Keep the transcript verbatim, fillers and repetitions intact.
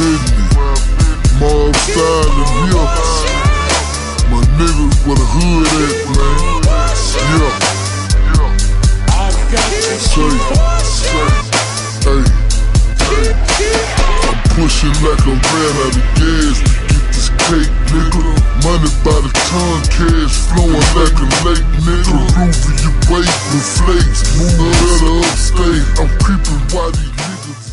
business. Mob styling here. My niggas where the hood at, man. Yeah. Say, say, hey, hey. I'm pushing like a ran out of gas to get this cake, nigga. Money by the ton, cash flowing like a lake, nigga. Ruby, you wait with flakes, move better upstate. I'm creeping while these niggas